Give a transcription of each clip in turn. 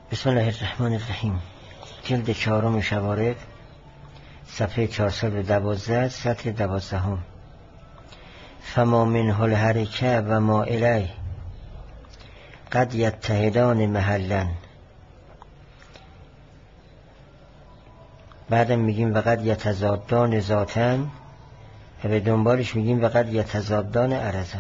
بسم الله الرحمن الرحیم. جلد 4 شوارق، صفحه 412، سطر 12. فما منه الحرکه و ما الیه قد یتحدان محلا. بعدم میگیم و قد یتضادان ذاتا و به دنبالش میگیم و قد یتضادان عرضا.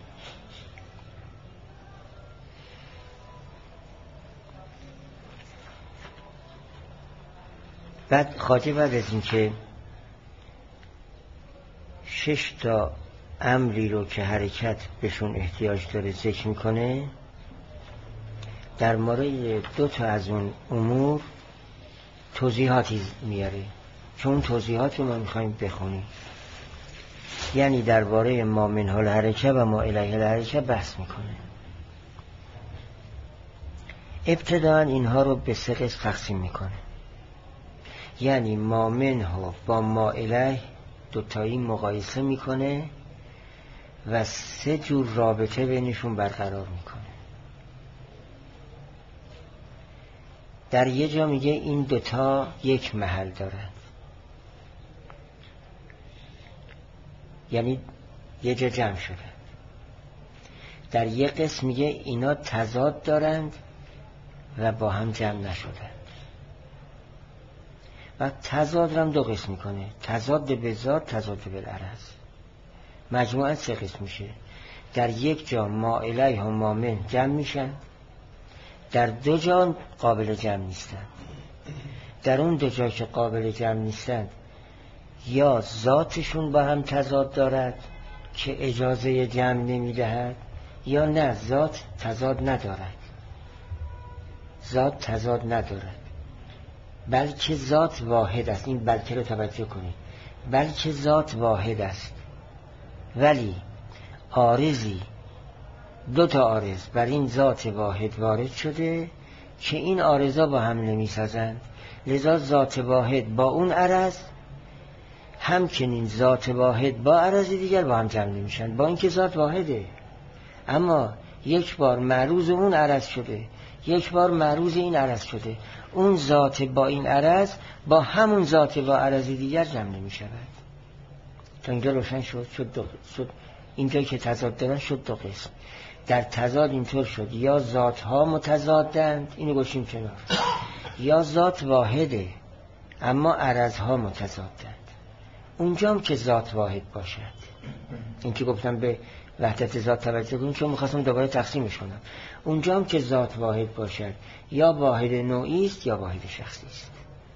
بعد خواجه بعد از این که 6 امری رو که حرکت بهشون احتیاج داره ذکر میکنه، در مورد 2 از اون امور توضیحاتی میاره، چون توضیحات رو ما میخوایم بخونیم. یعنی درباره ما منه الحرکه و ما الیه الحرکه بحث میکنه. ابتداً اینها رو به 3 قسم تقسیم میکنه. یعنی ما منه با ما الیه 2 تایی مقایسه میکنه و 3 جور رابطه بینشون برقرار میکنه. در یه جا میگه این 2 تا یک محل دارن، یعنی یه جا جمع شدن. در یه قسم میگه اینا تضاد دارند و با هم جمع نشدن. و تضاد هم 2 قسم میکنه، تضاد به ذات، تضاد بالعرض. مجموعاً 3 قسم میشه. در یک جا ما الیه و ما من جمع میشن، در 2 جا قابل جمع نیستن. در اون 2 جا که قابل جمع نیستن یا ذاتشون با هم تضاد دارد که اجازه جمع نمیدهد، یا نه ذات تضاد ندارد. ذات تضاد ندارد بلکه ذات واحد است. این بلکه رو توجه کنید. بلکه ذات واحد است ولی عارضی 2 عارض بر این ذات واحد وارد شده که این عارضا با هم نمیسازند. لذا ذات واحد با اون عرض، همچنین ذات واحد با عرض دیگر با هم جمع نمیشن، با اینکه ذات واحده، اما یک بار معروض اون عرض شده، یک بار معروض این عرض شده. اون ذات با این عرض با همون ذات با عرض دیگر جمع نمی شود. تا اینجا روشن شد اینجا که تضاد دارن شد 2 قسم. در تضاد اینطور شد یا ذات ها متضادند، اینو گوشیم کنار، یا ذات واحده اما عرض ها متضادند. اونجا هم که ذات واحد باشد، این که گفتم به وحدت ذات توجه کنیم چون میخواستم دوباره تقسیمش کنم. اونجا هم که ذات واحد باشد یا واحد نوعی است یا واحد شخصی است.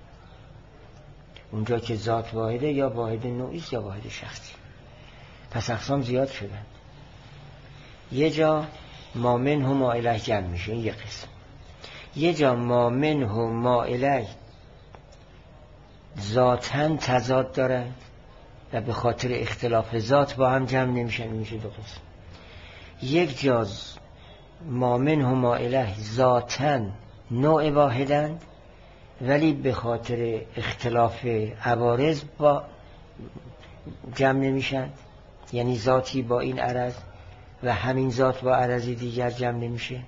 اونجا که ذات واحده یا واحد نوعی است یا واحد شخصی. پس اقسام زیاد شدن. یه جا ما منه و ما الیه جمع میشه، این یه قسم. یه جا ما منه و ما الیه ذاتاً تضاد دارن و به خاطر اختلاف ذات با هم جمع نمیشن، میشه 2 قسم. یک جا ما منه و ما الیه ذاتاً نوع واحدند ولی به خاطر اختلاف عوارض با جمع نمیشن، یعنی ذاتی با این عرض و همین ذات با عرضی دیگر جمع نمیشه.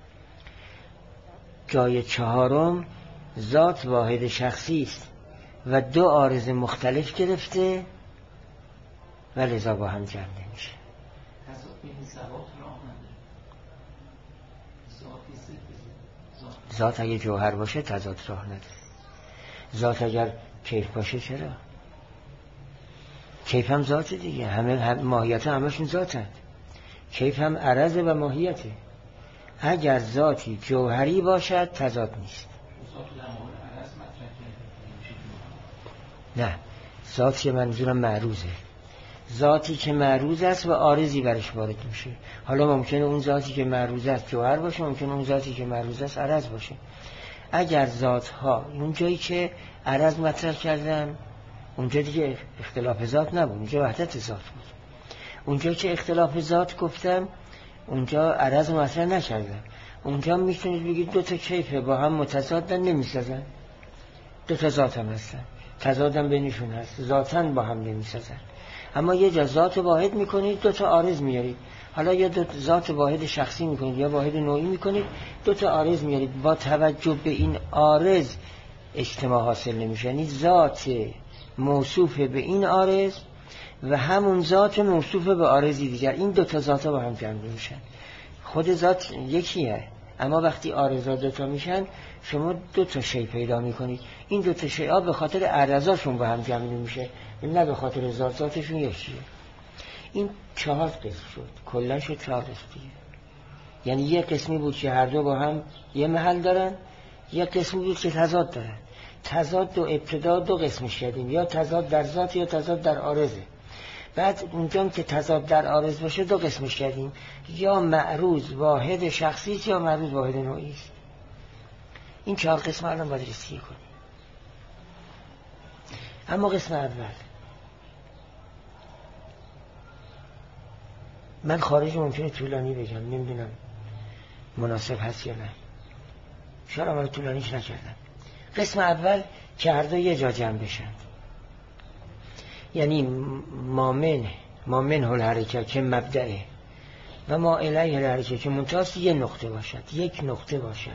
جای 4 ذات واحد شخصی است و 2 عارض مختلف گرفته و لذا با هم جمع نمیشه. ذات اگه جوهر باشه تضاد راه نداره. ذات اگر کیف باشه چرا؟ کیف هم ذات دیگه، همه ماهیت همشون ذاتند. کیف هم عرضه و ماهیته. اگر ذاتی جوهری باشد تضاد نیست. نه، ذاتی منظورم معروضه. ذاتی که معروض است و عارضی برش وارد میشه. حالا ممکنه اون ذاتی که معروض است جوهر باشه، ممکنه اون ذاتی که معروض است عرض باشه. اگر ذاتها اون جایی که عرض مطرح کردم اونجا دیگه اختلاف ذات نبود، اونجا وحدت ذات بود. اونجا که اختلاف ذات گفتم اونجا عرض مطرح نکردم. اونجا میتونید بگید 2 کیفه با هم متضادن نمیسازن، 2 ذات هم هستن، تضادم بینشون هست، ذاتن با هم نمیسازن. اما یه جا ذات واحد میکنید 2 تا عارض میارید، حالا یا 2 ذات واحد شخصی میکنید یا واحد نوعی میکنید 2 تا عارض میارید. با توجه به این عارض اجتماع حاصل نمیشه، یعنی ذات موصوف به این عارض و همون ذات موصوف به عارضی دیگر، این 2 تا ذات با هم جمع میشن. خود ذات یکیه، اما وقتی عارضا 2 تا میشن شما 2 تا شی پیدا میکنید. این 2 تا شی‌ها به خاطر عرضاشون با هم جمع نمیشه، نه به خاطر ذاتشون یکیه. این 4 قسم شد، کلا شد 4 قسم دیگه. یعنی یک قسمی بود که هر دو با هم یه محل دارن، یک قسمی بود که تضاد دارن. تضاد و ابتدا 2 قسمش کردیم، یا تضاد در ذات یا تضاد در عارضه. بعد اونجا که تضاد در عارض باشه 2 قسمش کردیم، یا معروض واحد شخصی است یا معروض واحد نوعی است. این 4 قسم الان باید رسیدگی کنیم. اما قسم اول، من خارج ممکنه طولانی بگم، نمیدونم مناسب هست یا نه، شاید من طولانیش نکردم. قسم اول که هر دو یه جا جمع بشن، یعنی مامن هل حرکت که مبدعه و ما الیه الحرکت که منتهاست یه نقطه باشد، یک نقطه باشد.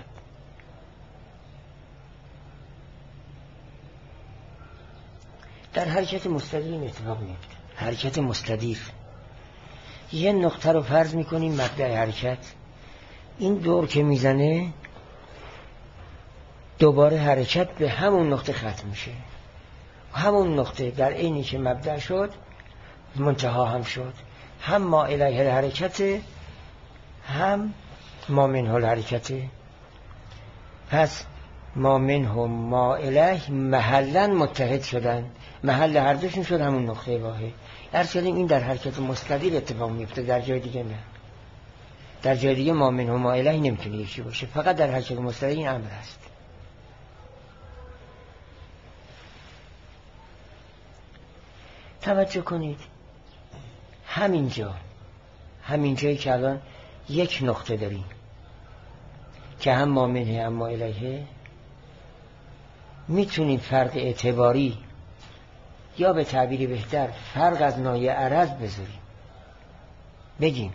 در حرکت مستدیر این اتفاق میفته. حرکت مستدیر یه نقطه رو فرض میکنیم مبدأ حرکت، این دور که میزنه دوباره حرکت به همون نقطه ختم میشه. همون نقطه در عینی که مبدأ شد منتها هم شد، هم ما الیه الحرکت هم ما منه الحرکت. پس ما منه و ما الیه محلا متحد شدن، محل هر دوشون شد همون نقطه واحد. ارسلیم این در حرکت مستدیر اتفاق میفته، در جای دیگه نه. در جای دیگه ما منه و ما الیه نمیتونه یکی باشه، فقط در حرکت مستدیر این امر است. توجه کنید، همینجایی که الان یک نقطه داریم که هم ما منه هم ما الیه، میتونیم فرق اعتباری یا به تعبیری بهتر فرق از ناحیه عرض بذاریم، بگیم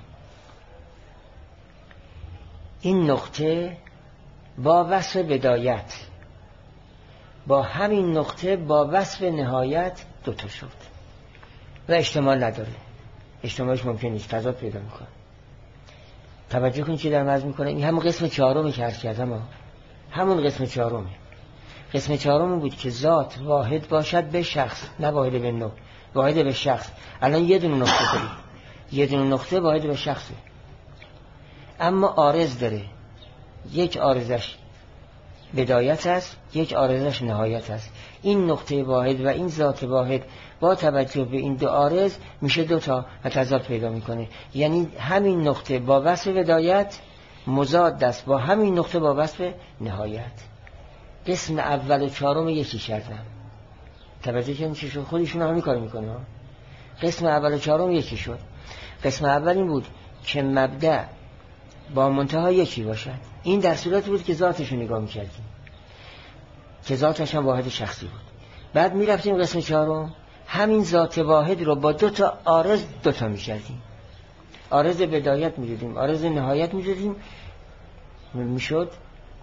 این نقطه با وصف بدایت با همین نقطه با وصف نهایت 2 تا شد و احتمال نداره، احتمالش ممکن نیست، تضاد پیدا میکنه. توجه کنید چی در مزم میکنه. این همون قسم 4 که عرض کردم، همون قسم 4. قسم 4 بود که ذات واحد باشد به شخص، نه واحد به نوع، واحد به شخص. الان یه دونه نقطه داریم، یه دونه نقطه واحد به شخصه، اما عارض داره، یک عارضش بدایت است، یک عارضش نهایت است. این نقطه واحد و این ذات واحد با توجه به این 2 عارض میشه 2 تا و تضاد پیدا میکنه. یعنی همین نقطه با وصف بدایت مضاد است با همین نقطه با وصف نهایت. قسم اول و 4 یکی کردم. توجه کنید چی شد، خودشون همین کار میکنه. قسم اول و 4 یکی شد. قسم اول این بود که مبدأ با منتها یکی باشد. این در صورت بود که ذاتش رو نگاه میکردیم، که ذاتش هم واحد شخصی بود. بعد میرفتیم قسم 4 همین ذات واحد رو با 2 تا عارض 2 تا میکردیم. عارض بدایت میدادیم، عارض نهایت میدادیم، میشد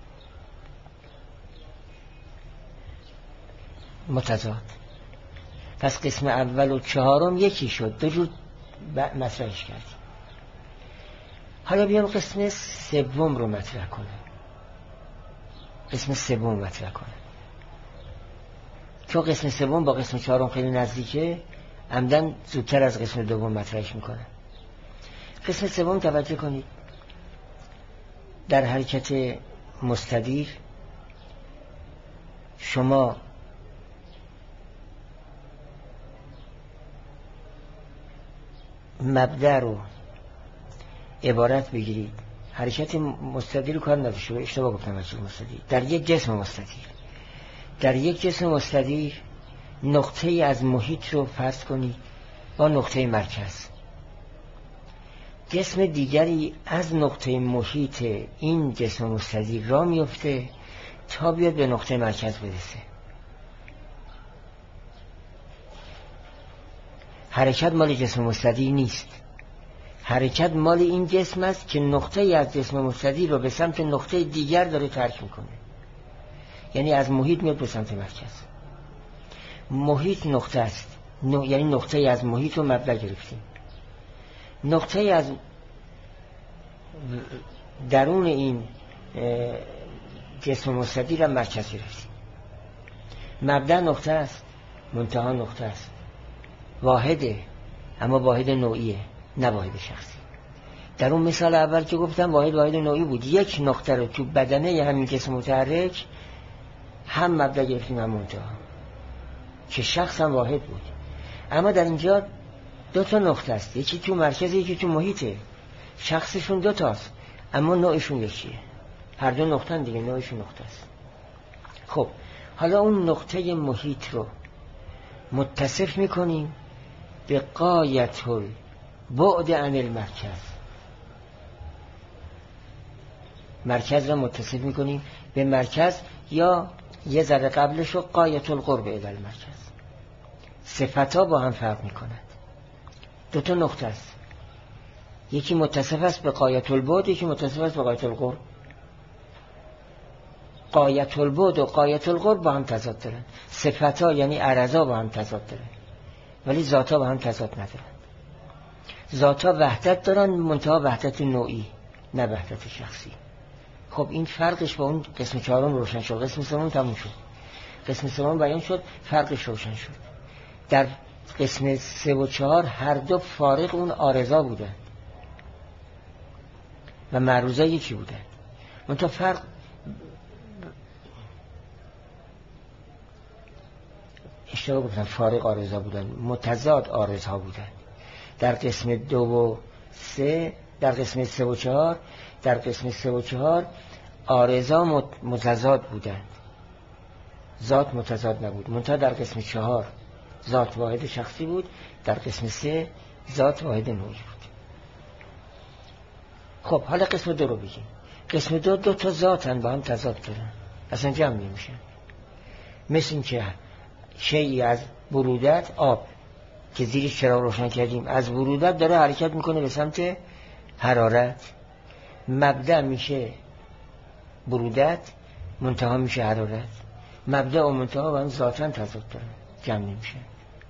متضاد. پس قسم اول و 4 یکی شد، 2 جور مطرحش کردیم. حالا بیام قسم 3 رو مطرح کنم. قسم 3 مطرح کنم چون قسم 3 با قسم 4 خیلی نزدیکه، عمدن زودتر از قسم 2 مطرحش میکنم. قسم 3 توجه کنید، در حرکت مستدیر شما مبدأ رو عبارت بگیرید. حرکت مستدیر رو کار نداشته، اشتباه گفتم. حرکت مستدیر در یک جسم مستدیر نقطه ای از محیط رو فرض کنید با نقطه مرکز. جسم دیگری از نقطه محیط این جسم مستدیر را میفته تا بیاد به نقطه مرکز برسه. حرکت مال جسم مستدیر نیست. حرکت مال این جسم است که نقطه ای از جسم مستدیر رو به سمت نقطه دیگر داره ترک میکنه. یعنی از محیط میاد به سمت مرکز. محیط نقطه است، یعنی نقطه ای از محیط رو مبدأ گرفتیم. نقطه ای از درون این جسم مستدیر هم مرکز گرفتیم. مبدأ نقطه است، منتها نقطه است، واحده، اما واحد نوعیه نه واحد شخصی. در اون مثال اول که گفتم واحد نوعی بود. یک نقطه رو تو بدنه همین جسم متحرک هم مبدأ گرفتیم هم منتها، که شخص هم واحد بود. اما در اینجا دو تا نقطه است، یکی تو مرکز یکی تو محیطه. شخصشون دو تاست اما نوعشون یکیه. هر دو نقطه دیگه نوعشون نقطه است. خب حالا اون نقطه محیط رو متصف میکنیم به غایت البعد عن المرکز. مرکز رو متصف میکنیم به مرکز، یا یه ذره قبلش رو غایت القرب الی المرکز. صفتا با هم فرق میکنند. دو تا نقطه است، یکی متصف است به غایت البعد، یکی متصف است به غایت القرب. غایت البعد و غایت القرب با هم تضاد دارن. صفتا یعنی عرضا با هم تضاد دارن، ولی ذاتا با هم تضاد ندارن. ذاتا وحدت دارن، منتها وحدت نوعی نه وحدت شخصی. خب این فرقش با اون قسم چهارم روشن شد. قسم سوم تموم شد، قسم سوم بیان شد، فرقش روشن شد. در قسم 3 و 4 هر دو فارق اون عارضا بودن و معروضا یکی بودن. منتها فرق اشتباه گفتم، فارق عارضا بودن، متضاد عارضها بودن. در قسم 2 و 3، در قسم 3 و 4، در قسم 3 و 4 عارضا متضاد بودن، ذات متضاد نبود. منتها در قسم 4 ذات واحد شخصی بود، در قسم 3 ذات واحد نوعی بود. خب حالا قسم 2 رو بگیم. قسم 2 دو تا ذاتن با هم تضاد دارن، اصلا جمع نمیشن. مثل این که شیئی از برودت، آب که زیرش چراغ روشن کردیم، از برودت داره حرکت میکنه به سمت حرارت. مبدأ میشه برودت، منتها میشه حرارت. مبدأ و منتها با هم ذاتن تضاد دارن، جمع نمیشن.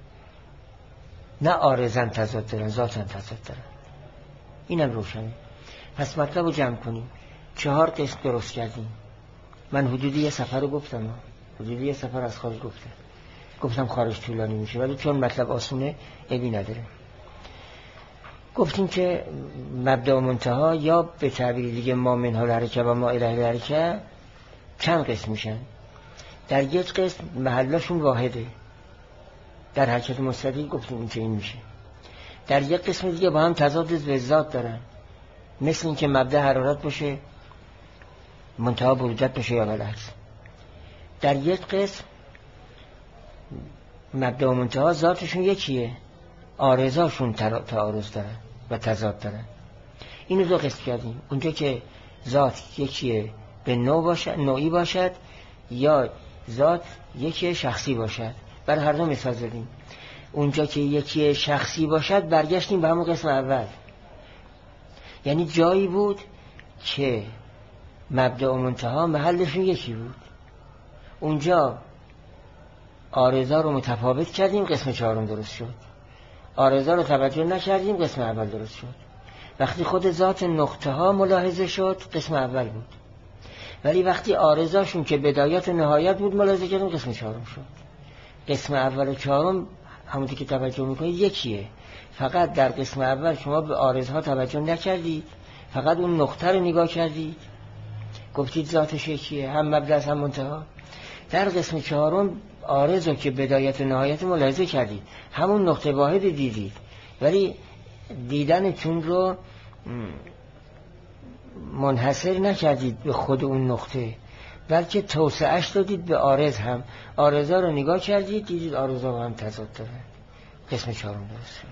نه عارضن تضاد دارن، ذاتن تضاد دارن. اینم روشنه. پس مطلب رو جمع کنیم. 4 قسم درست کردیم. من حدودی یه سفر رو گفتم، حدودی یه سفر از خارج گفتم خارج طولانی میشه، ولی چون مطلب آسونه عیبی نداره. گفتیم که مبدأ و منتها، یا به تعبیر دیگه ما منها الحرکه و ما الیه الحرکه، چند قسم میشن. در یک قسم محلشون واحده، در حرکت مستدیر گفتیم این که این میشه. در یک قسم دیگه با هم تضاد به ذات دارن، مثل این که مبدأ حرارت باشه منتها برودت باشه یا بالعکس. در یک قسم مبدأ و منتها ذاتشون یکیه، عارضاشون تعارض دارن و تضاد دارن. اینو 2 قسم کردیم. اونجا که ذات یکیه به نوعی باشد، یا ذات یکی شخصی باشد. برای هر دو مثال زدیم. اونجا که یکی شخصی باشد برگشتیم به همون قسم اول، یعنی جایی بود که مبدأ و منتها محلشون یکی بود. اونجا عارضا رو متفاوت کردیم، قسم 4 درست شد. عارضا رو توجه نکردیم، قسم اول درست شد. وقتی خود ذات نقطه ها ملاحظه شد، قسم اول بود. ولی وقتی عارضاشون که بدایت و نهایت بود ملاحظه کردیم، قسم 4 شد. قسم اول و 4 همونطور که توجه میکنید یکیه. فقط در قسم اول شما به عارضها توجه نکردید، فقط اون نقطه رو نگاه کردید، گفتید ذاتش یکیه، هم مبدأ هم منتها. در قسم 4 عارض رو که بدایت و نهایت ملاحظه کردید، همون نقطه واحد دیدید، ولی دیدنتون رو منحصر نکردید به خود اون نقطه، بلکه توسعهش دادید به عارض هم. عارضا رو نگاه کردید، دیدید عارضا با هم تضاد داره. قسم 4 درست شد.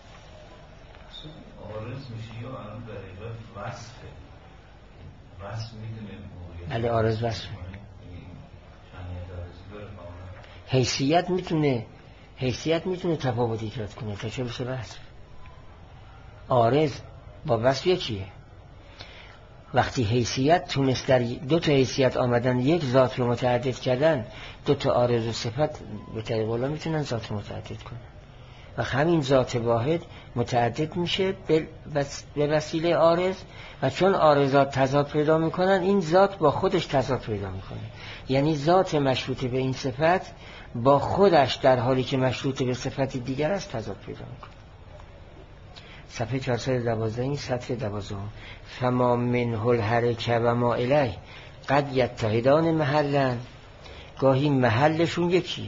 عارض میشه یا الان در حقیقت وصفه، وصف میتونه بله عارض وصفه. حیثیت میتونه، حیثیت میتونه تفاوت ایجاد کنه تا چه بشه وصف. عارض با وصف یکیه. وقتی حیثیت تونست در دو تا حیثیت آمدن یک ذات رو متعدد کردن، دو تا عارض و صفت به طریق اولا میتونن ذات رو متعدد کنن و همین ذات واحد متعدد میشه به وسیله عارض و چون عارضات تضاد پیدا میکنن این ذات با خودش تضاد پیدا میکنه. یعنی ذات مشروط به این صفت با خودش در حالی که مشروط به صفت دیگر است تضاد پیدا میکنه. صفحه 412 این سطر 12. فما منه الحرکه و ما الیه قد یتحدان محلا. گاهی محلشون یکیه،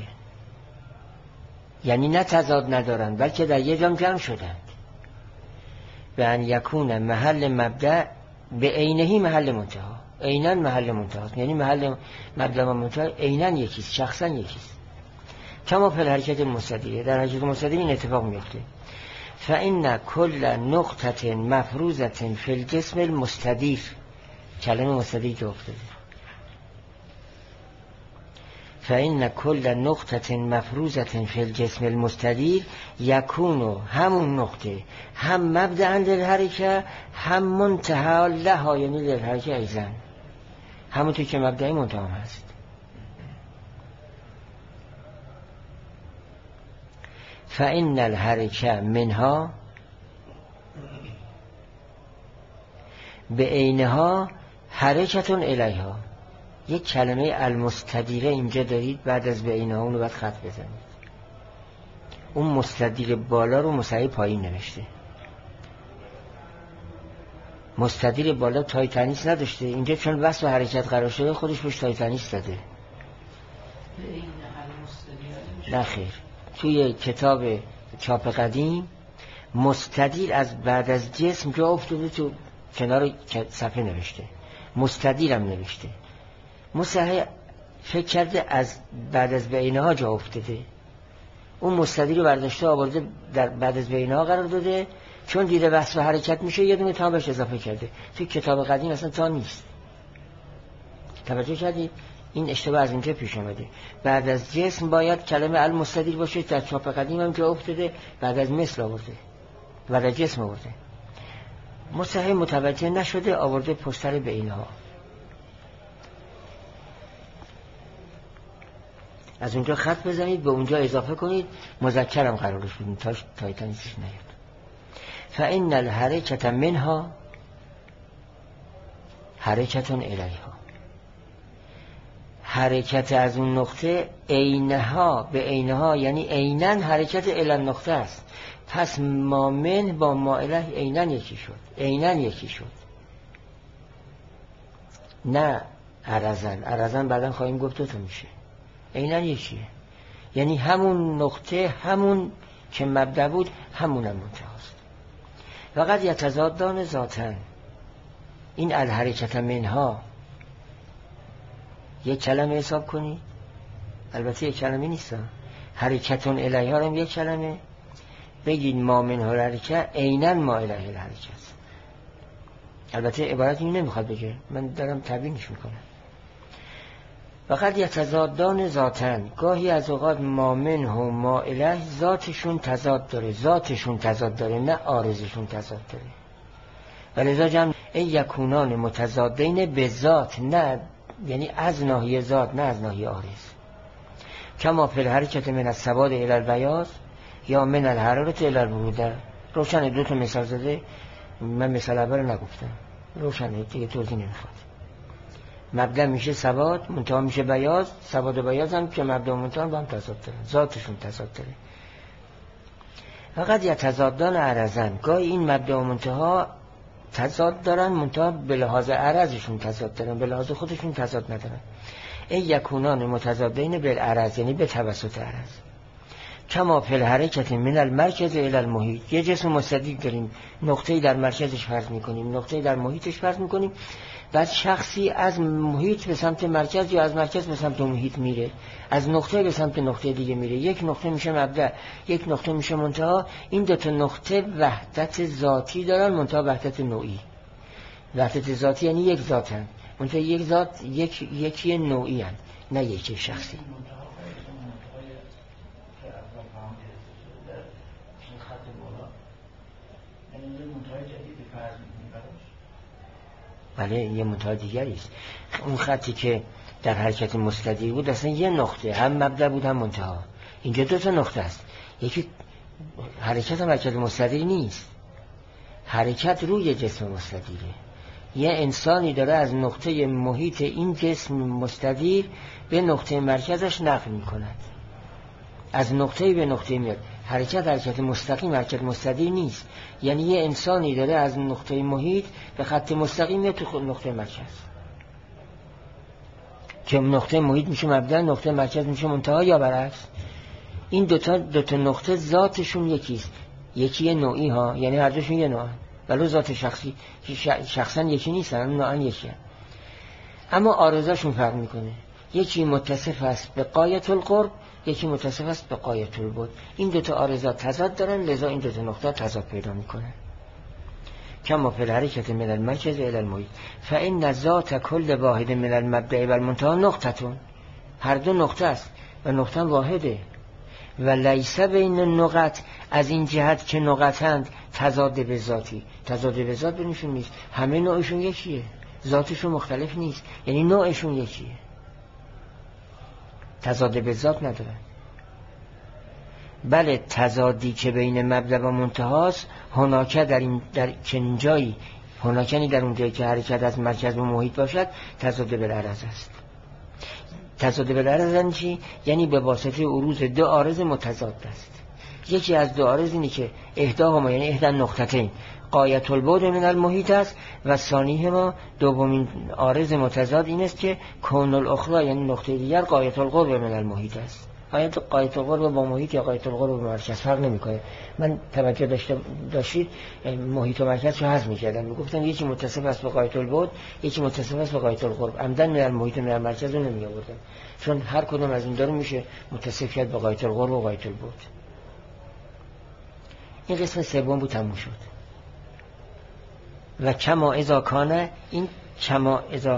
یعنی نه تضاد ندارن بلکه در یه جام جمع شدند. به ان یکون محل مبدأ به عینهی محل منتها. عیناً محل منتها، یعنی محل مبدأ و منتها عیناً یکیست، شخصاً یکیست. کما فی الحرکت المستدیره، در حرکت مستدیره این اتفاق میفته. فإن كل نقطة مفروزة في الجسم المستدير. کلمه مستدیر که افتاده. فإن كل نقطة مفروزة في الجسم المستدير يكون همون نقطه هم مبدأ للحرکه هم منتهى لها، یعنی للحرکه ایضا همونطور که مبدأ منتهى هست. فإن الحرکه منها به عینها حرکت الیها. یک کلمه المستدیره اینجا دارید، بعد از به عینها اونو باید خط بزنید. اون مستدیر بالا رو مساوی پایین نوشته. مستدیر بالا تای تنیس نداشته، اینجا چون وصف حرکت قرار شده خودش بهش تای تنیس داده. نه خیر، توی کتاب چاپ قدیم مستدیر از بعد از جسم جا افتاده، تو کنار صفحه نوشته، مستدیرم نوشته. مصحح فکر کرده از بعد از بینها جا افتاده، اون مستدیر رو برداشته آورده در بعد از بینها قرار داده، چون دیده وصف حرکت میشه یه دونه تا بهش اضافه کرده. توی کتاب قدیم اصلا تا نیست. توجه کردید؟ این اشتباه از اینجا پیش آمده. بعد از جسم باید کلمه المستدیر باشه، در چاپ قدیم هم جا افتاده بعد از مثل آورده، بعد از جسم آورده. مصحح متوجه نشده آورده پشتر به اینها. از اونجا خط بزنید، به اونجا اضافه کنید، مذکرم قرارش بدید تا تایتانیسش نیاد. فإن الحرکت منها حرکت الیها. حرکت از اون نقطه عینها به عینها، یعنی عیناً حرکت الی النقطه است. پس ما من با ما الیه عیناً یکی شد، عیناً یکی شد، نه عرضاً بعداً خواهیم گفت تو میشه. عیناً یکیه، یعنی همون نقطه، همون که مبدأ بود همون هم منتهاست. وقد یتضادان ذاتاً. این الحرکت منها یک کلمه حساب کنی، البته یک کلمه نیست، حرکتون الیها هم یک کلمه بگید. ما منها الحرکت عیناً ما الیه الحرکت. البته عبارت این نمیخواد بگه، من دارم تبیینش میکنم. وقد یتضادان ذاتاً. گاهی از اوقات ما منه و ما الیه ذاتشون تضاد داره، ذاتشون تضاد داره، نه عارضشون تضاد داره. ولذا جمع یکونان متضادین به ذات، نه یعنی از ناحیه ذات نه از ناحیه عارض. کما فی الحرکت من السواد الی البیاض یا من الحرارة الی البروده. روشنه، دو تا مثال زده، من مثال اول نگفتم، روشنه دیگه توضیح نمیخواد. مبدأ میشه سواد، منتها میشه بیاض. سواد و بیاض هم که مبدأ و منتها با هم تضاد داره، ذاتشون تضاد داره. فقط یتضادان عرضاً. گاهی این مبدأ و منتها تضاد دارن، منتها به لحاظ عرضشون تضاد دارن، به لحاظ خودشون تضاد ندارن. این یکونان متضادین بالعرض، یعنی به توسط عرض. کما فی الحرکت من المرکز الی المحیط. یه جسم مستدیر داریم، نقطه‌ای در مرکزش فرض میکنیم، نقطه‌ای در محیطش فرض میکنیم. بعد شخصی از محیط به سمت مرکز یا از مرکز به سمت محیط میره، از نقطه به سمت نقطه دیگه میره. یک نقطه میشه مبدأ، یک نقطه میشه منتها. این دو تا نقطه وحدت ذاتی دارن، منتها وحدت نوعی. وحدت ذاتی یعنی یک ذاتن، منتها یک ذات یکی نوعی هن، نه یکی شخصی. بله یه منتها دیگری است. اون خطی که در حرکت مستدیر بود اصلا یه نقطه، هم مبدا بود هم منتها. اینجا دو تا نقطه است. یکی حرکت هم حرکت مستدیر نیست، حرکت روی جسم مستدیره. یه انسانی داره از نقطه محیط این جسم مستدیر به نقطه مرکزش نقل میکند، از نقطه به نقطه میاد. حرکت مستقیم، حرکت مستدیر نیست. یعنی یه انسانی داره از نقطه محیط به خط مستقیم میاد تو نقطه مرکز، که نقطه محیط میشه مبدا، نقطه مرکز میشه منتها، یا برعکس. این دوتا نقطه ذاتشون یکیست، یکی نوعی ها، یعنی هر دوشون یه نوع، ولو ذات شخصا یکی نیستن، نوعا یکی هست. اما عارضه‌شون فرق میکنه. یکی متصف است به غایت القرب، یکی متصف است به غایت البعد. این دوتا عارضات تضاد دارن، لذا این دوتا نقطه تضاد پیدا میکنن. کما فی الحرکت من المرکز الی المحیط فان ذات کل واحد من المبدأ و المنتهی نقطتون. هر دو نقطه است و نقطه واحده. و لیس بین النقط، از این جهت که نقطند تضاد به ذاتی. تضاد به ذات بینشون نیست، همه نوعشون یکیه، ذاتشون مختلف نیست، یعنی نوعشون یکیه، تضاد به ذات ندارن. بله تضادی که بین مبدأ و منتهاست هناکه در چنین جایی، هناکنی در اون جایی که حرکت از مرکز به محیط باشد تضاد بالعرض است. تضاد بالعرض یعنی چی؟ یعنی به واسطه عروض دو عارض متضاد است. یکی از دو عارض اینه که احداهما یعنی احدى النقطتین غایت البعد من المحیط است و ثانیهما دومین عارض متضاد این است که کون الاخری یعنی نقطه دیگر غایت القرب من المحیط است. غایت القرب با محیط یا غایت القرب با مرکز فرق نمیکنه. من توجه داشتید محیط و مرکز رو حذف می‌کردم، میگفتم یکی متصف است به غایت البعد، یکی متصف است به غایت القرب. عمدن من المحیط و من المرکز رو نمی‌آوردم، چون هر کدوم از این دو رو میشه متصف کرد به غایت القرب و غایت البعد. این قسم سوم بود، تموم شد. و کما اذا کان، این کما اذا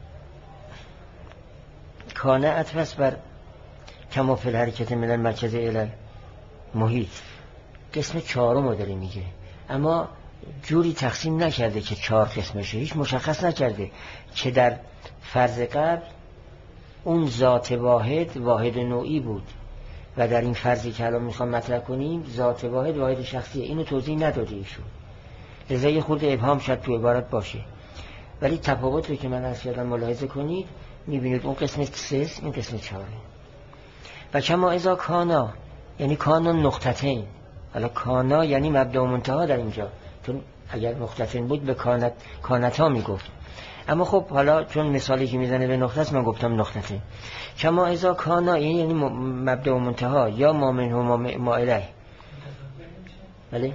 کان عطف بر کما فی الحرکت من المرکز الی المحیط. قسم چهارم رو داره میگه، اما جوری تقسیم نکرده که 4 قسمشه، هیچ مشخص نکرده که در فرض قبل اون ذات واحد نوعی بود و در این فرضی که الان میخوام مطرح کنیم ذات واحد شخصیه. اینو توضیح نداده ایشون، لذا یه خورده ابهام شاید تو عبارت باشه. ولی تفاوت رو که من از یادم ملاحظه کنید میبینید اون قسم 3 این قسم 4. و کما اذا کانا یعنی کانا نقطتین. حالا کانا یعنی مبدا و منتها در اینجا، چون اگر نقطتین بود به کانتا میگفت. اما خب حالا چون مثالی که میزنه به نقطه است من گفتم نقطتین. کما اذا کانا یعنی مبدا و منتها یا ما منه و ما الیه. بله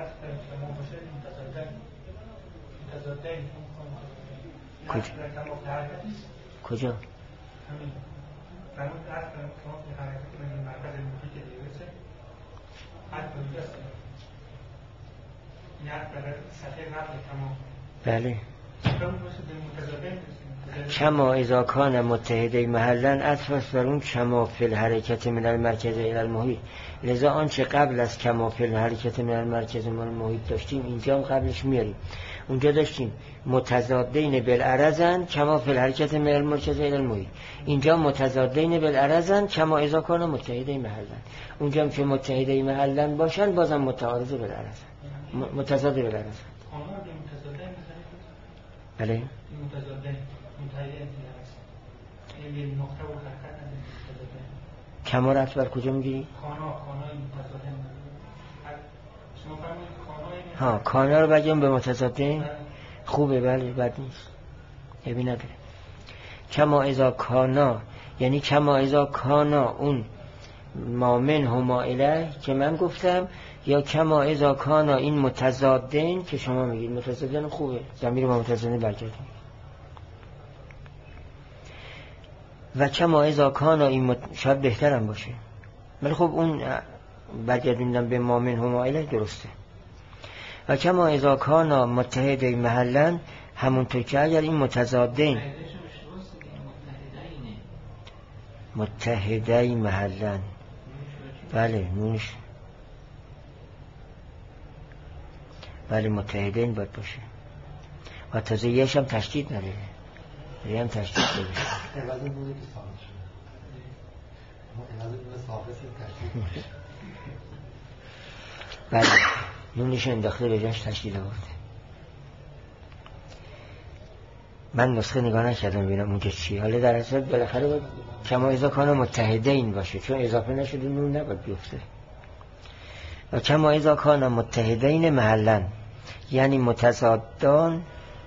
کجا؟ بله کما اذا کان متحدی محلا عطف است بر اون کما فی الحرکت من المرکز الی المحیط. لذا آنچه قبل از کما فی الحرکت من المرکز من المحیط داشتیم اینجا هم قبلش میاریم. اونجا داشتیم متضادین بالعرضن کما فی الحرکت من المرکز الی المحیط، اینجا متضادین بالعرضن کما اذا کان متحدی محلا. اونجا هم که متحدی محلا باشن بازم متعارض بالعرضن، متضاد بالعرضن. بله کما رفت بر کجا میگیری؟ ها کانا رو بگیم به متضادین خوبه، بله بد نیست، عیبی نداره. کما اذا کانا یعنی کما اذا کانا اون ما منه و ما الیه که من گفتم، یا کما اذا کانا این متضادین که شما میگید. متضادین خوبه، ضمیر با متضادین برگردیم. و کما اذا کانا این شاید بهترم باشه، ولی خب اون برگردوندم به ما منه و ما الیه درسته. و کما اذا کانا متحدی محلا، همونطور که اگر این متضادین متحدی محلا، بله نونش بله متحدین باید باشه. و تازه یهش هم تشدید نداره، یه هم تشدید داره. اول نونه که ثابت شده، اول نونه ثابت تشدید. بله نونش انداخته به جاش تشدید آورده. من نسخه نگاه نکردم ببینم اونجا چیه. حالا در اصل بالاخره باید کما اذا کان متحده این باشه، چون اضافه نشده نون نباید بیفته. و کما اذا کان متحدین محلا، یعنی متضادان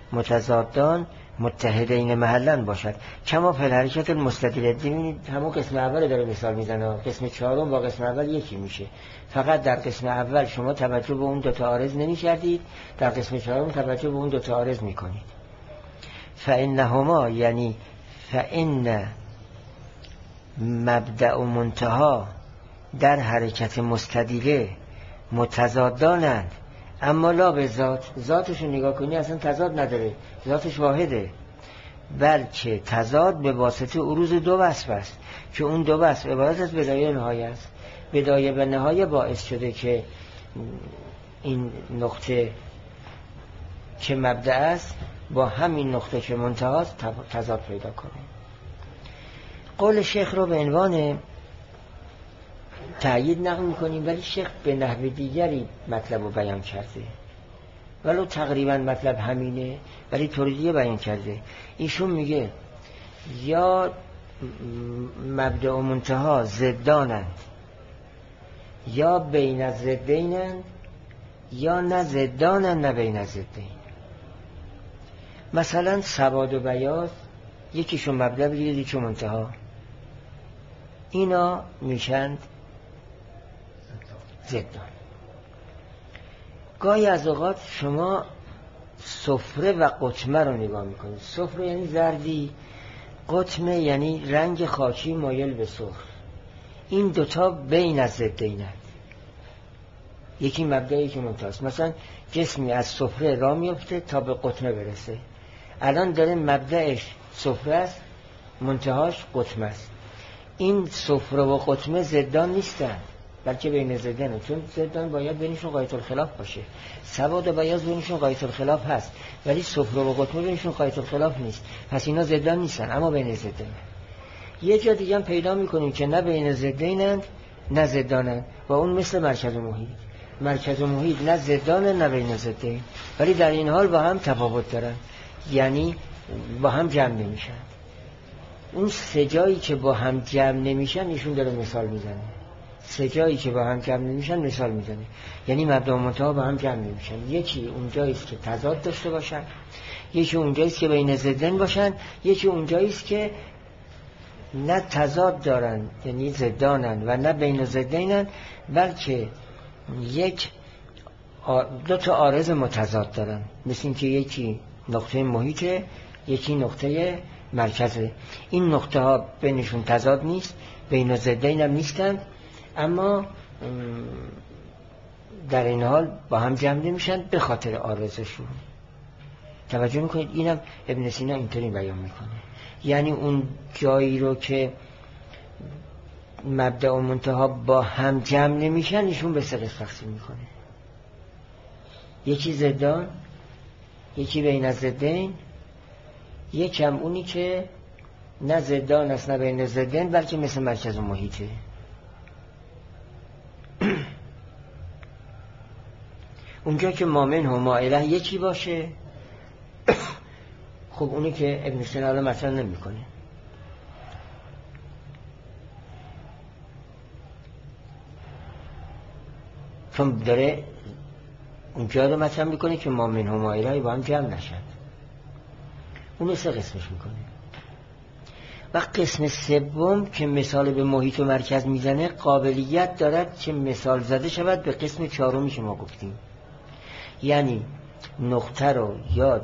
متحدین محلا باشد. کما فی الحرکت المستدیره. ببینید همون قسم اول داره مثال میزنه، قسم چهارم با قسم اول یکی میشه. فقط در قسم اول شما توجه به اون دو تا عارض نمی‌کردید، در قسم چهارم توجه به اون دو تا عارض میکنید. فانهما یعنی فان مبدأ و منتها در حرکت مستدیره متضادانند، اما لا به ذاتش رو نگاه کنی اصلا تضاد نداره، ذاتش واحده، بلکه تضاد به واسطه عروض دو وصف است که اون دو وصف عبارت از بدایه و نهایه است. بدایه و نهایه باعث شده که این نقطه که مبدأ است با همین نقطه که منتها است تضاد پیدا کنه. قول شیخ رو به عنوان تأیید نقل میکنیم، ولی شیخ به نحو دیگری مطلب رو بیان کرده، ولو تقریبا مطلب همینه ولی طور دیگه بیان کرده. ایشون میگه یا مبدأ و منتها ضدانند، یا بین الضدینند، یا نه ضدانند نه بین الضدین. مثلا سواد و بیاض یکیشون مبدأ بگیرید یکیشون منتها، اینا میشند ضدان. گاهی از اوقات شما صفره و قطمه رو نگاه میکنید. صفره یعنی زردی، قطمه یعنی رنگ خاکی مایل به سرخ. این دوتا بین از ضدینند، یکی مبدأ یکی منتهاست. مثلا جسمی از صفره راه میفته تا به قطمه برسه، الان داره مبدأش صفره است، منتهاش قطمه است. این صفره و قطمه ضدان نیستن، بلکه بین ضدن، چون ضدان باید بینشون قایت الخلاف باشه. سواد و بیاض بینشون قایت الخلاف هست، ولی صفره و قطمه بینشون قایت الخلاف نیست، پس اینا ضدان نیستن اما بین ضدن. یه جا دیگه هم پیدا میکنیم که نه بین ضدینند نه ضدانند، و اون مثل مرکز و محیط. مرکز و محیط نه ضدان نه بین ضدین، ولی در این حال با هم تفاوت دارن، یعنی با هم جمع نمیشن. اون سه جایی که با هم جمع نمیشن ایشون داره مثال میزنه. سه جایی که با هم جمع نمیشن مثال میزنه، یعنی مبدأ و منتها با هم جمع نمیشن. یکی اونجایی است که تضاد داشته باشن، یکی اونجایی است که بین ضدن باشن، یکی اونجایی است که نه تضاد دارن یعنی ضدانن و نه بین ضدینن، بلکه دو تا عارض متضاد دارن، مثل این که یکی نقطه محیطه یکی نقطه مرکزه. این نقطه ها بینشون تضاد نیست، بین ضدین هم نیستن، اما در این حال با هم جمع نمیشن به خاطر عارضشون. توجه میکنید؟ اینم ابن سینا اینطوری بیان میکنه، یعنی اون جایی رو که مبدأ و منتها با هم جمع نمیشن ایشون به سه قسم تقسیم میکنه. یکی ضدان، یکی بین الضدین، یکی هم اونی که نه ضدان است نه بین الضدین، بلکه مثل مرکز و محیطه. اونجا که ما منه و ما اله یکی باشه، خب اونی که ابن سینا الان مطرح نمیکنه. چون داره اونجا رو مطرح میکنه که ما منه و ما اله با هم جمع نشد، اون سه قسمش میکنه. و قسم سوم که مثال به محیط و مرکز میزنه قابلیت دارد که مثال زده شود به قسم چهارمی که ما گفتیم، یعنی نقطه رو یا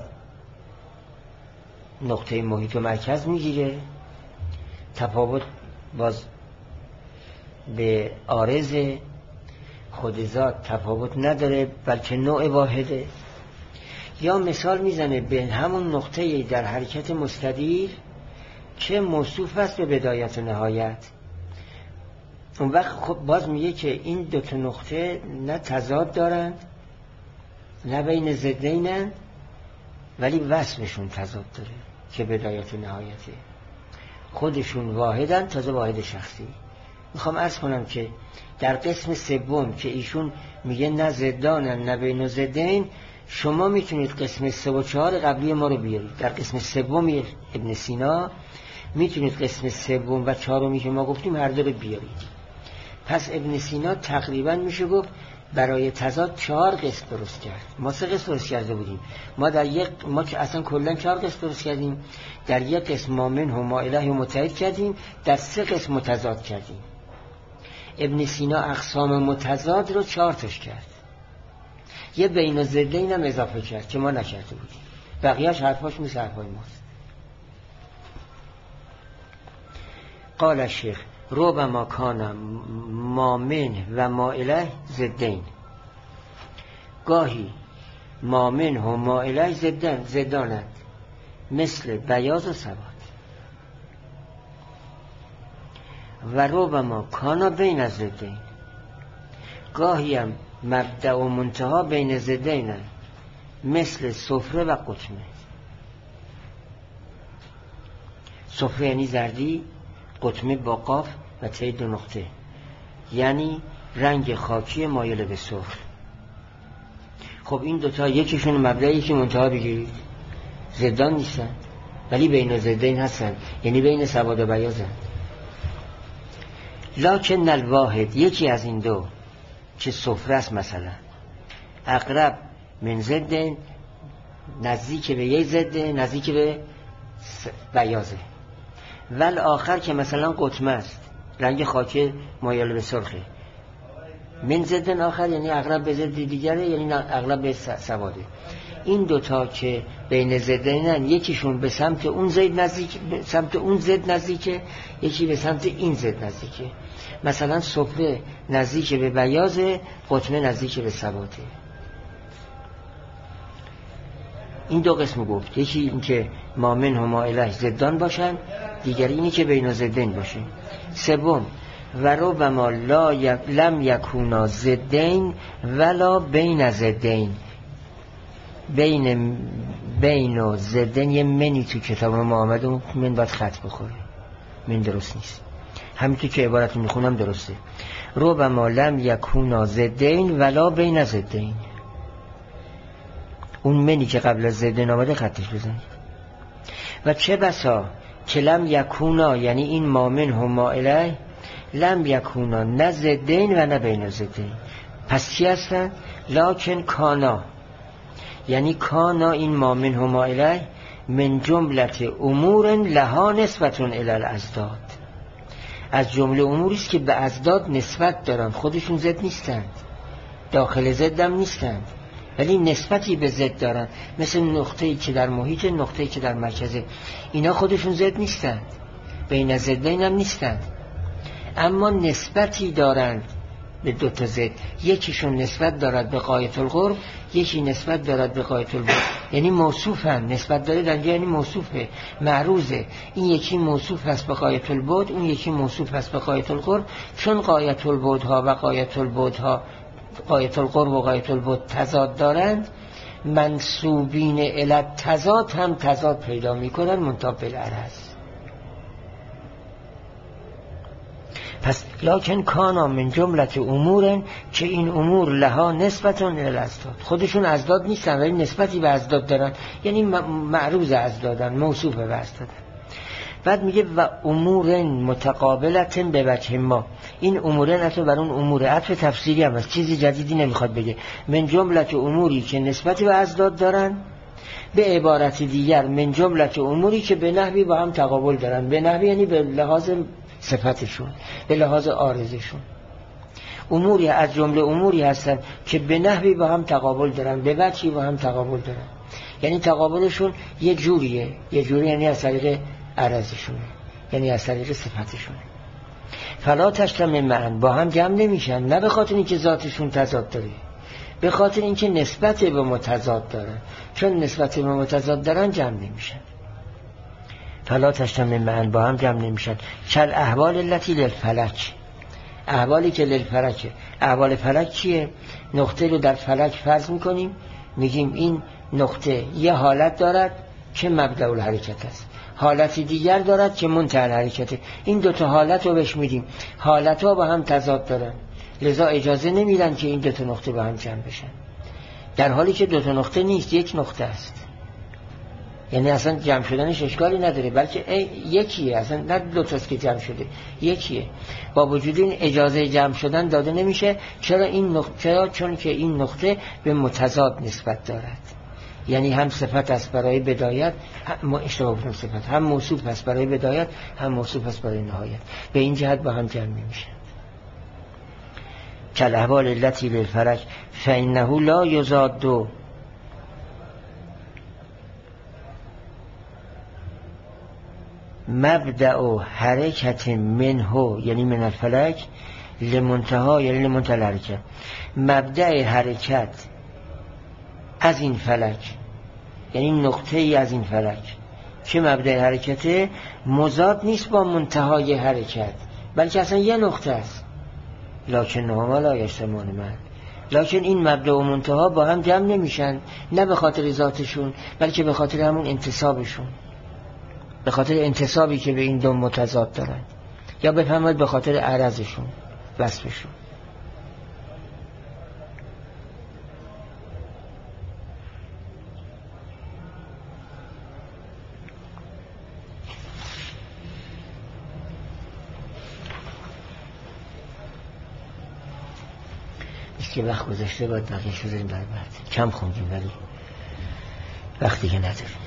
نقطه محیط و مرکز میگیره، تفاوت باز به عارض خود ذات تفاوت نداره بلکه نوع واحده، یا مثال میزنه به همون نقطه در حرکت مستدیر که موصوف است به بدایت و نهایت. اون وقت خب باز میگه که این دو تا نقطه نه تضاد دارند نه بین ضدینند، ولی وصفشون تضاد داره که بدایت و نهایته. خودشون واحدن، تازه واحد شخصی. میخوام عرض کنم که در قسم سوم که ایشون میگه نه زدانن نه بین ضدین، شما میتونید قسم 3 و 4 قبلی ما رو بیارید. در قسم سوم ابن سینا میتونید قسم سوم و 4 که ما گفتیم هر دو رو بیارید. پس ابن سینا تقریبا میشه گفت برای تضاد 4 قسم درست کرد. ما 3 قسم درست کرده بودیم. ما که اصلا کلا 4 قسم درست کردیم. در یک قسم ما منه و ما الیه و متحد کردیم، در 3 قسم متضاد کردیم. ابن سینا اقسام متضاد رو 4 تاش کرد. یه بین و ضدین هم اضافه کرد که ما نکرده بودیم. بقیه‌اش حرفاش مثل حرفای ماست. قال الشیخ ربما کان ما منه و ما الیه ضدین. گاهی ما منه و ما الیه ضدانند، مثل بیاض و سواد. و ربما کانا بین ضدین. گاهی هم مبدأ و منتها بین ضدین، مثل سفره و قطمه. سفره یعنی زردی، قطمه با قاف و ته 2 نقطه، یعنی رنگ خاکی مایل به سرخ. خب این دوتا یکیشون مبدأ یکی منتها بگیرید، ضدان نیستن ولی بین ضدین هستن، یعنی بین سواد و بیاضن. لکن الواحد، یکی از این دو که سفره است مثلا، اقرب من ضدین، نزدیک به یک ضده، نزدیک به بیاضه. ول آخر که مثلا قطمه است، رنگ خاکی مایل به سرخه. من ضدن آخر یعنی اقرب به ضد دیگره، یعنی اقرب به سواده. این دوتا که بین ضدینن، یکیشون به سمت اون ضد نزدیک، به سمت اون ضد نزدیکه، یکی به سمت این ضد نزدیکه. مثلا سفره نزدیک به بیاضه، قطمه نزدیک به سواده. این 2 قسم گفت، یکی این که ما منه و ما الیه ضدان باشن، دیگری اینی که بین ضدین باشه. سوم و ربما لم یکونا ضدین ولا بین ضدین. بین و ضدین یه منی تو کتاب ما آمده، من باید خط بخوره، من درست نیست. همینطور که عبارت میخونم درسته. ربما لم یکونا ضدین ولا بین ضدین. اون منی که قبل از ضدین آمده خطش بزنید. و چه بسا که لم یکونا، یعنی این ما منه و ما الیه، لم یکونا نه ضدین و نه بین ضدین. پس چی هستن؟ لکن کانا، یعنی کانا این ما منه و ما الیه من جملت امور لها نسبتون الی الازداد. از جمله اموری است که به ازداد نسبت دارن، خودشون ضد نیستند، داخل ضد هم نیستند، ولی نسبتی به ضد دارن. مثل نقطه‌ای که در محیط، نقطه‌ای که در مرکزه، اینا خودشون ضد نیستند، بین ضدین هم نیستند، اما نسبتی دارند به 2 تا ضد. یکیشون نسبت دارد به غایت القرب، یکی نسبت دارد به غایت البعد، یعنی موصوفن. نسبت داره در یعنی موصوفه، معروضه. این یکی موصوف هست به غایت البعد، اون یکی موصوف هست به غایت القرب. چون غایت البعدها و غایت البعدها، غایت القرب و غایت البعد تضاد دارند، منسوبین الی تضاد هم تضاد پیدا میکنن منتها بالعرض. پس لکن کانا من جملت امورن که این امور لها نسبتون الی الازداد، خودشون ازداد نیستن ولی نسبتی به ازداد دارن، یعنی معروض ازدادن، موصوف به ازدادن. بعد میگه و امور متقابلت به وجه ما. این امورن عطف بر اون امور، عطف تفسیری هم هست، چیزی جدیدی نمیخواد بگه. من جملت اموری که نسبتی به ازداد دارن، به عبارت دیگر من جملت اموری که به نحوی با هم تقابل دارن. به نحوی یعنی به لحاظ صفتشون، به لحاظ عارضشون. اموری از جمله اموری هستن که به نحوی با هم تقابل دارن، به وجهی با هم تقابل دارن، یعنی تقابلشون یه جوریه، یه جوری یعنی از طریق عرضشونه، یعنی از طریق صفتشونه. فلا تجتمع معا، با هم جمع نمیشن، نه به خاطر اینکه ذاتشون تضاد داره، به خاطر اینکه نسبت به متضاد دارن. چون نسبت به متضاد دارن جمع نمیشن. فلا تجتمع معا، با هم جمع نمیشن. کل احوال التي للفلک، احوالی که للفلکه. احوال فلک چیه؟ نقطه رو در فلک فرض میکنیم، میگیم این نقطه یه حالت دارد که مبدأ الحرکت است، حالتی دیگر دارد که منتهی الحرکته. این دوتا حالت رو بهش میدیم. حالت ها با هم تضاد دارن، لذا اجازه نمیدن که این دوتا نقطه با هم جمع بشن، در حالی که دوتا نقطه نیست، یک نقطه است. یعنی اصلا جمع شدنش اشکالی نداره، بلکه یکیه، اصلا نه دوتاست که جمع شده، یکیه. با وجود این اجازه جمع شدن داده نمیشه. چرا این نقطه؟ چون که این نقطه به متضاد نسبت دارد، یعنی هم صفت است برای بدایت، هم موصوف است برای بدایت، هم موصوف است برای نهایت. به این جهت با هم جمع میشه. کالاحوال التی للفلک فانه لا یضاد مبدأ حرکت منه، یعنی من الفلک، لمنتها، یعنی لمنتهی الحرکت. مبدأ حرکت از این فلک، یعنی نقطه ای از این فلک که مبدأ حرکت مضاد نیست با منتهای حرکت، بلکه اصلا یه نقطه است. لکنهما لا یجتمعان معا، لکن این مبدأ و منتها با هم جمع نمیشن، نه به خاطر ذاتشون، بلکه به خاطر همون انتسابشون، به خاطر انتسابی که به این دو متضاد دارن، یا بفهمید به خاطر عرضشون، وصفشون. که وقت گذاشته باید بقیه شو داریم در بعد. کم خوندیم ولی وقتی که نداریم.